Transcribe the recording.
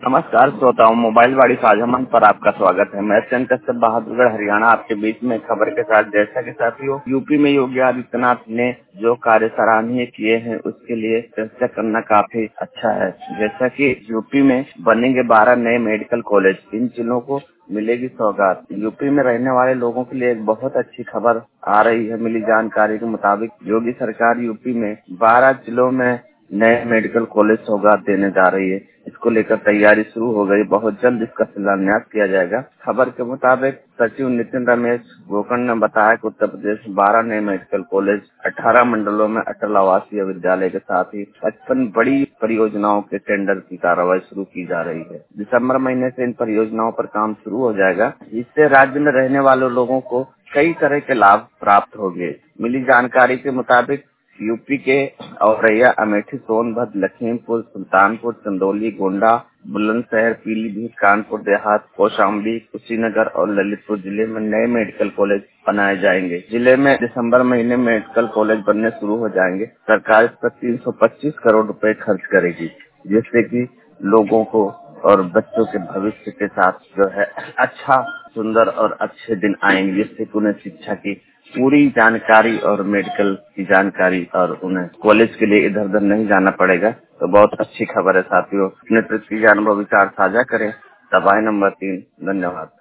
नमस्कार श्रोताओं, मोबाइल वाड़ी साझा मंच पर आपका स्वागत है। मैं चंद कश्यप बहादुरगढ़ हरियाणा आपके बीच में खबर के साथ। जैसा कि साथियों, यूपी में योगी आदित्यनाथ ने जो कार्य सराहनीय किए हैं उसके लिए चर्चा करना काफी अच्छा है। जैसा कि यूपी में बनेंगे 12 नए मेडिकल कॉलेज, इन जिलों को मिलेगी सौगात। यूपी में रहने वाले लोगों के लिए एक बहुत अच्छी खबर आ रही है। मिली जानकारी के मुताबिक योगी सरकार यूपी में 12 जिलों में नए मेडिकल कॉलेज सौगात देने जा रही है। इसको लेकर तैयारी शुरू हो गई। बहुत जल्द इसका शिलान्यास किया जाएगा। खबर के मुताबिक सचिव नितिन रमेश गोकर्ण ने बताया कि उत्तर प्रदेश में 12 नए मेडिकल कॉलेज, 18 मंडलों में अटल आवासीय विद्यालय के साथ ही 55 बड़ी परियोजनाओं के टेंडर की कार्रवाई शुरू की जा रही है। दिसंबर महीने से इन परियोजनाओं पर काम शुरू हो जाएगा। इससे राज्य में रहने वाले लोगों को कई तरह के लाभ प्राप्त होंगे। मिली जानकारी के मुताबिक यूपी के औरैया, अमेठी, सोनभद्र, लखीमपुर, सुल्तानपुर, चंदौली, गोंडा, बुलंदशहर, पीलीभीत, कानपुर देहात, कौशाम्बी, कुशीनगर और ललितपुर जिले में नए मेडिकल कॉलेज बनाए जाएंगे। जिले में दिसंबर महीने में मेडिकल कॉलेज बनने शुरू हो जाएंगे। सरकार इस पर 325 करोड़ रुपए खर्च करेगी, जिससे कि लोगों को और बच्चों के भविष्य के साथ जो है अच्छा, सुंदर और अच्छे दिन आएंगे, जिससे कि उन्हें शिक्षा की पूरी जानकारी और मेडिकल की जानकारी और उन्हें कॉलेज के लिए इधर उधर नहीं जाना पड़ेगा। तो बहुत अच्छी खबर है साथियों। अपने प्रतिक्रिया, अनुभव, विचार साझा करें। दबाएं नंबर 3। धन्यवाद।